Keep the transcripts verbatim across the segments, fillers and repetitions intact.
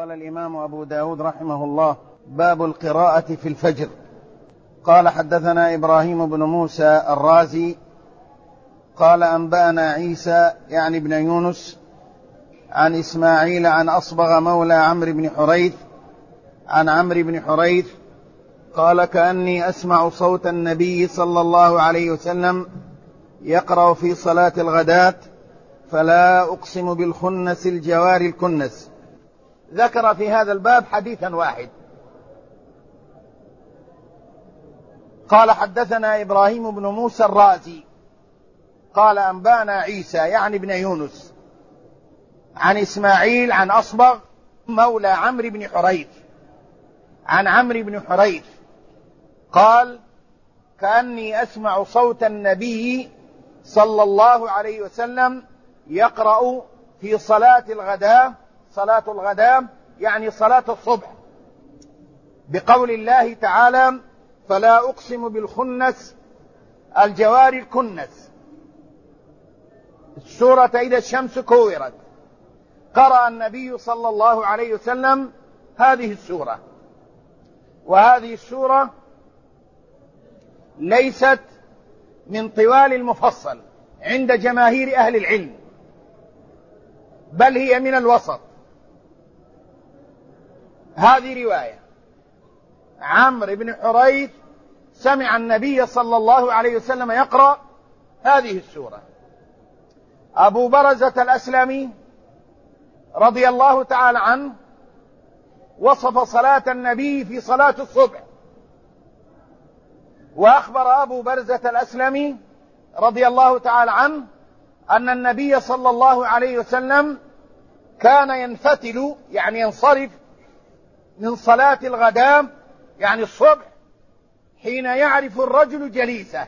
قال الإمام أبو داود رحمه الله: باب القراءة في الفجر. قال: حدثنا إبراهيم بن موسى الرازي قال: أنبأنا عيسى يعني ابن يونس عن إسماعيل عن أصبغ مولى عمرو بن حريث عن عمرو بن حريث قال: كأني أسمع صوت النبي صلى الله عليه وسلم يقرأ في صلاة الغداة: فلا أقسم بالخنس الجوار الكنس. ذكر في هذا الباب حديثا واحد. قال: حدثنا إبراهيم بن موسى الرازي قال: أنبأنا عيسى يعني ابن يونس عن إسماعيل عن أصبغ مولى عمرو بن حريث عن عمرو بن حريث قال: كأني أسمع صوت النبي صلى الله عليه وسلم يقرأ في صلاة الغداء. صلاة الغداء يعني صلاة الصبح، بقول الله تعالى: فلا أقسم بالخنس الجوار الكنس. السورة إذا الشمس كورت. قرأ النبي صلى الله عليه وسلم هذه السورة، وهذه السورة ليست من طوال المفصل عند جماهير أهل العلم، بل هي من الوسط. هذه رواية: عمرو بن حريث سمع النبي صلى الله عليه وسلم يقرأ هذه السورة. أبو برزة الأسلمي رضي الله تعالى عنه وصف صلاة النبي في صلاة الصبح، وأخبر أبو برزة الأسلمي رضي الله تعالى عنه أن النبي صلى الله عليه وسلم كان ينفتل يعني ينصرف من صلاة الغداء يعني الصبح حين يعرف الرجل جليسه.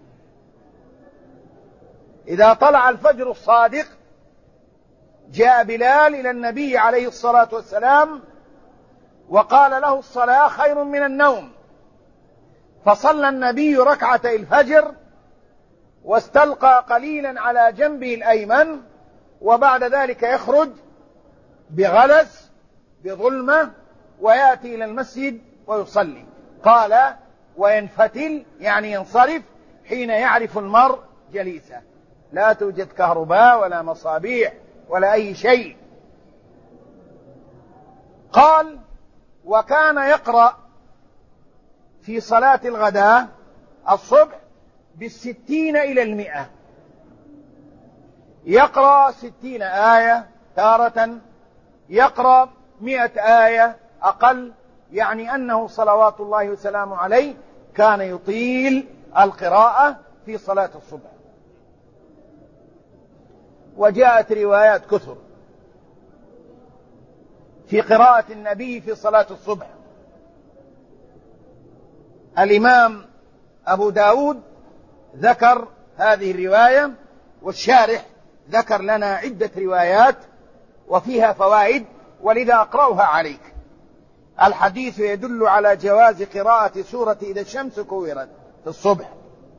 إذا طلع الفجر الصادق جاء بلال إلى النبي عليه الصلاة والسلام وقال له: الصلاة خير من النوم. فصلى النبي ركعتي الفجر واستلقى قليلا على جنبه الأيمن، وبعد ذلك يخرج بغلس بظلمة ويأتي إلى المسجد ويصلي. قال: وينفتل يعني ينصرف حين يعرف المرء جليسه، لا توجد كهرباء ولا مصابيح ولا أي شيء. قال: وكان يقرأ في صلاة الغداء الصبح بالستين إلى المئة، يقرأ ستين آية تارة، يقرأ مئة آية أقل، يعني أنه صلوات الله وسلامه عليه كان يطيل القراءة في صلاة الصبح. وجاءت روايات كثر في قراءة النبي في صلاة الصبح. الإمام أبو داود ذكر هذه الرواية، والشارح ذكر لنا عدة روايات وفيها فوائد، ولذا أقرأها عليك. الحديث يدل على جواز قراءة سورة إذا الشمس كورت في الصبح،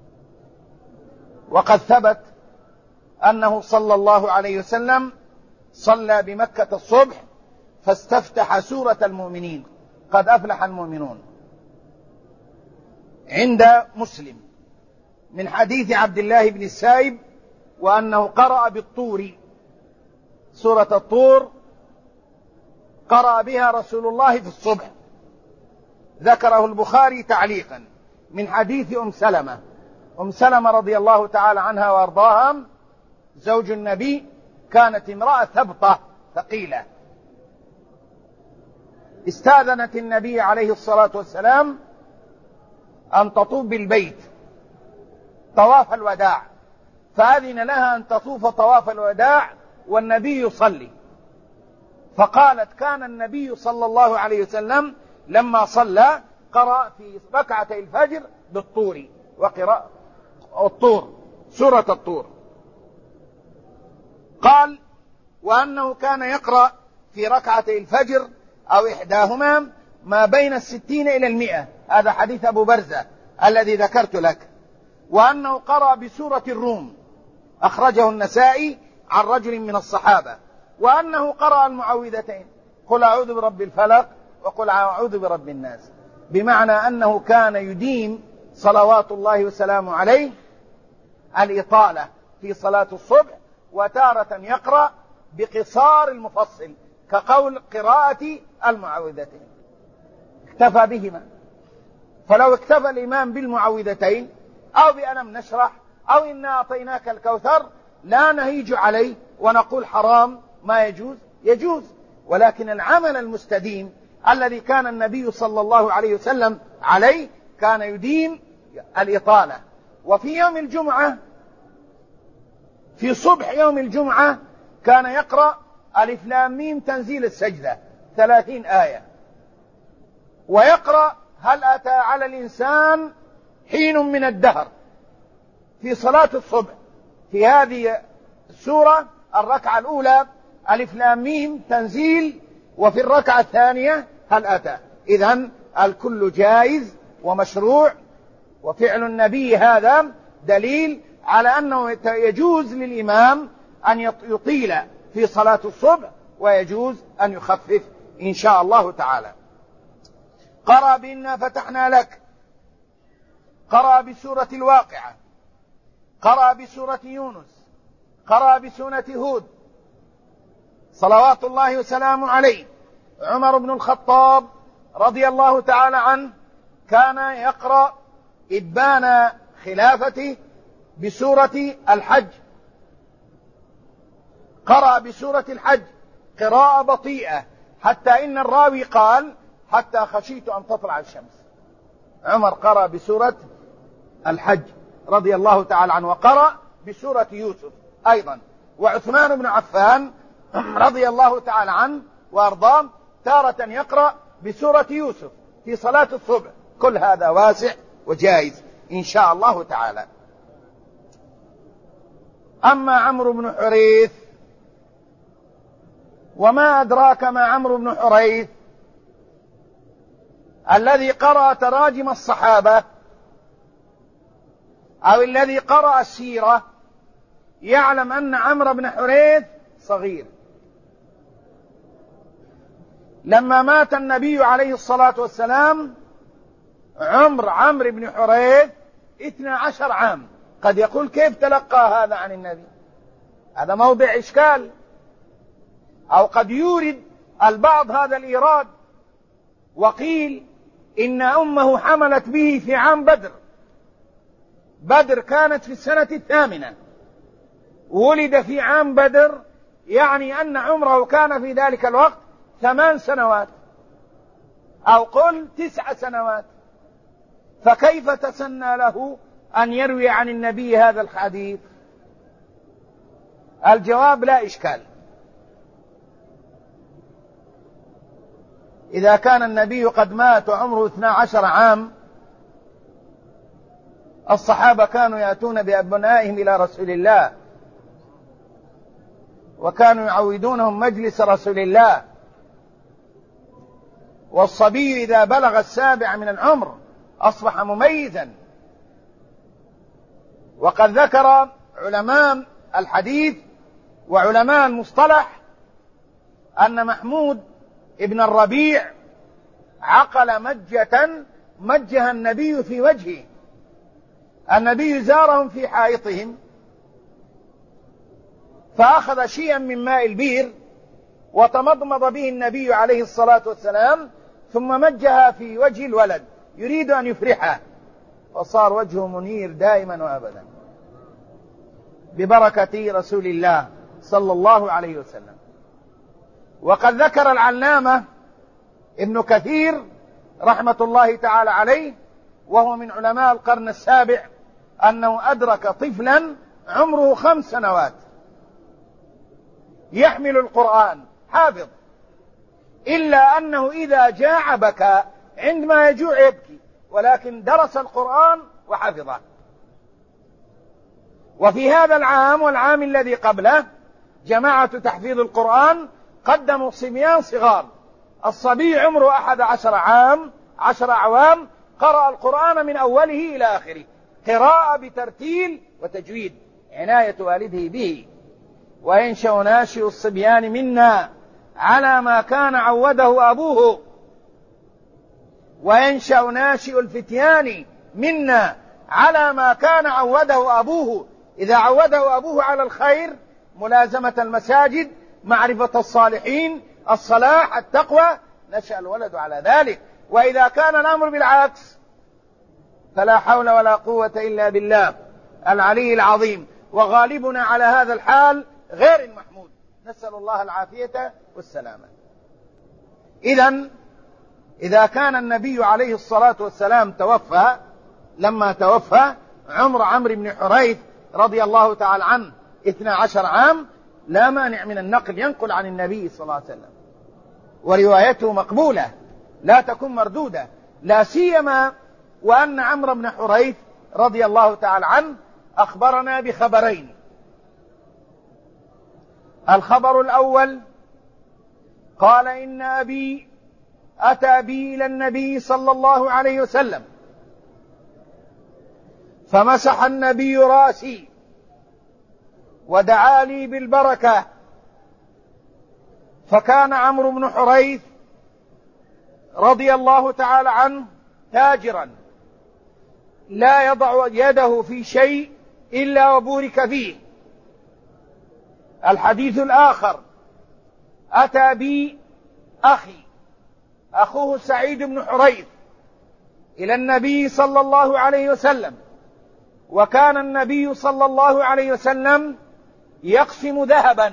وقد ثبت أنه صلى الله عليه وسلم صلى بمكة الصبح فاستفتح سورة المؤمنين: قد أفلح المؤمنون، عند مسلم من حديث عبد الله بن السائب، وأنه قرأ بالطور، سورة الطور قرأ بها رسول الله في الصبح. ذكره البخاري تعليقا من حديث أم سلمة. أم سلمة رضي الله تعالى عنها وأرضاها زوج النبي، كانت امرأة ثبطة ثقيلة، استاذنت النبي عليه الصلاة والسلام أن تطوف بالبيت طواف الوداع، فأذن لها أن تطوف طواف الوداع والنبي يصلي. فقالت: كان النبي صلى الله عليه وسلم لما صلى قرأ في ركعتي الفجر بالطور، وقراءة الطور سورة الطور. قال: وأنه كان يقرأ في ركعتي الفجر أو إحداهما ما بين الستين إلى المئة. هذا حديث أبو برزة الذي ذكرت لك. وأنه قرأ بسورة الروم، أخرجه النسائي عن رجل من الصحابة. وأنه قرأ المعوذتين. قل أعوذ برب الفلق وقل أعوذ برب الناس، بمعنى أنه كان يديم صلوات الله وسلامه عليه الإطالة في صلاة الصبح، وتارة يقرأ بقصار المفصل كقول قراءة المعوذتين، اكتفى بهما. فلو اكتفى الإمام بالمعوذتين أو بألم نشرح أو إنا أعطيناك الكوثر لا نهيج عليه ونقول حرام ما يجوز، يجوز. ولكن العمل المستديم الذي كان النبي صلى الله عليه وسلم عليه كان يديم الإطالة. وفي يوم الجمعة، في صبح يوم الجمعة، كان يقرأ ألف لام ميم تنزيل السجدة ثلاثين آية، ويقرأ هل أتى على الإنسان حين من الدهر في صلاة الصبح. في هذه السورة الركعة الأولى ألف لام ميم تنزيل، وفي الركعة الثانية هل أتى. إذن الكل جائز ومشروع، وفعل النبي هذا دليل على أنه يجوز للإمام أن يطيل في صلاة الصبح ويجوز أن يخفف إن شاء الله تعالى. قرأ بإنا فتحنا لك، قرأ بسورة الواقعة، قرأ بسورة يونس، قرأ بسورة هود صلوات الله وسلامه عليه. عمر بن الخطاب رضي الله تعالى عنه كان يقرأ إبان خلافته بسورة الحج، قرأ بسورة الحج قراءة بطيئة حتى إن الراوي قال حتى خشيت أن تطلع الشمس. عمر قرأ بسورة الحج رضي الله تعالى عنه، وقرأ بسورة يوسف أيضا. وعثمان بن عفان رضي الله تعالى عنه وأرضاه تارة يقرأ بسورة يوسف في صلاة الصبح. كل هذا واسع وجائز إن شاء الله تعالى. أما عمرو بن حريث، وما أدراك ما عمرو بن حريث الذي قرأ تراجم الصحابة أو الذي قرأ السيرة يعلم أن عمرو بن حريث صغير. لما مات النبي عليه الصلاة والسلام عمر عمرو بن حريث اثنى عشر عام. قد يقول كيف تلقى هذا عن النبي؟ هذا موضع إشكال، أو قد يورد البعض هذا الإيراد. وقيل إن أمه حملت به في عام بدر. بدر كانت في السنة الثامنة، ولد في عام بدر، يعني أن عمره كان في ذلك الوقت ثمان سنوات أو قل تسع سنوات. فكيف تسنى له أن يروي عن النبي هذا الحديث؟ الجواب لا إشكال. إذا كان النبي قد مات وعمره اثنا عشر عام، الصحابة كانوا يأتون بأبنائهم إلى رسول الله وكانوا يعودونهم مجلس رسول الله. والصبي إذا بلغ السابع من العمر أصبح مميزا. وقد ذكر علماء الحديث وعلماء المصطلح أن محمود ابن الربيع عقل مجة مجها النبي في وجهه. النبي زارهم في حائطهم فأخذ شيئا من ماء البير وتمضمض به النبي عليه الصلاة والسلام، ثم مجها في وجه الولد يريد أن يفرحه، فصار وجهه منير دائما وأبدا ببركة رسول الله صلى الله عليه وسلم. وقد ذكر العلامة ابن كثير رحمة الله تعالى عليه وهو من علماء القرن السابع أنه أدرك طفلا عمره خمس سنوات يحمل القرآن حافظ، إلا أنه إذا جاع بكى، عندما يجوع يبكي، ولكن درس القرآن وحفظه. وفي هذا العام والعام الذي قبله جماعة تحفيظ القرآن قدموا صبيان صغار. الصبي عمره أحد عشر عام عشر أعوام قرأ القرآن من أوله إلى آخره قراءة بترتيل وتجويد، عناية والده به. وينشأ ناشئ الصبيان منا على ما كان عوده أبوه، وينشأ ناشئ الفتيان منا على ما كان عوده أبوه. إذا عوده أبوه على الخير، ملازمة المساجد، معرفة الصالحين، الصلاح، التقوى، نشأ الولد على ذلك. وإذا كان الأمر بالعكس فلا حول ولا قوة إلا بالله العلي العظيم. وغالبنا على هذا الحال غير المحمود، نسأل الله العافية والسلامة. إذن إذا كان النبي عليه الصلاة والسلام توفى، لما توفى عمر عمرو بن حريث رضي الله تعالى عنه اثنا عشر عام، لا مانع من النقل، ينقل عن النبي صلى الله عليه وسلم، وروايته مقبولة لا تكون مردودة، لا سيما وأن عمرو بن حريث رضي الله تعالى عنه أخبرنا بخبرين. الخبر الأول قال: إن أبي أتى بي إلى النبي صلى الله عليه وسلم فمسح النبي رأسي ودعا لي بالبركة. فكان عمرو بن حريث رضي الله تعالى عنه تاجرا لا يضع يده في شيء إلا وبورك فيه. الحديث الآخر: أتى بي أخي أخوه سعيد بن حريث إلى النبي صلى الله عليه وسلم، وكان النبي صلى الله عليه وسلم يقسم ذهبا،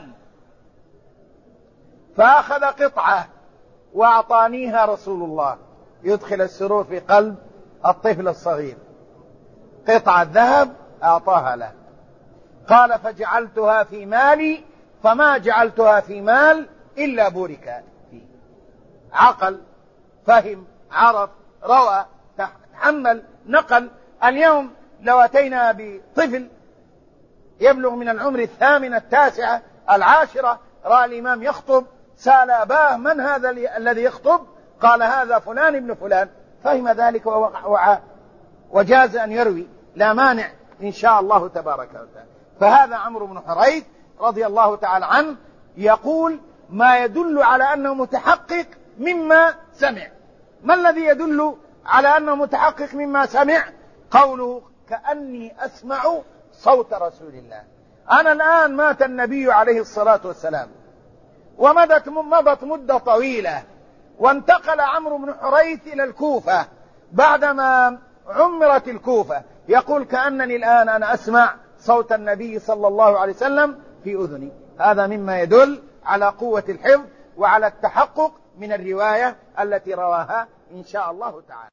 فأخذ قطعة وأعطانيها رسول الله، يدخل السرور في قلب الطفل الصغير، قطعة ذهب أعطاها له. قال: فجعلتها في مالي، فما جعلتها في مال إلا بورك فيه. عقل، فهم، عرف، روى، تحمل، نقل. اليوم لو أتينا بطفل يبلغ من العمر الثامنة التاسعة العاشرة، رأى الإمام يخطب، سأل أباه: من هذا الذي يخطب؟ قال: هذا فلان ابن فلان، فهم ذلك ووعى، وجاز أن يروي، لا مانع إن شاء الله تبارك وتعالى. فهذا عمرو بن حريث رضي الله تعالى عنه يقول ما يدل على أنه متحقق مما سمع. ما الذي يدل على أنه متحقق مما سمع؟ قوله: كأني أسمع صوت رسول الله. أنا الآن مات النبي عليه الصلاة والسلام، ومضت مضت مدة طويلة، وانتقل عمرو بن حريث إلى الكوفة بعدما عمرت الكوفة. يقول: كأنني الآن أنا أسمع صوت النبي صلى الله عليه وسلم في أذني. هذا مما يدل على قوة الحفظ وعلى التحقق من الرواية التي رواها إن شاء الله تعالى.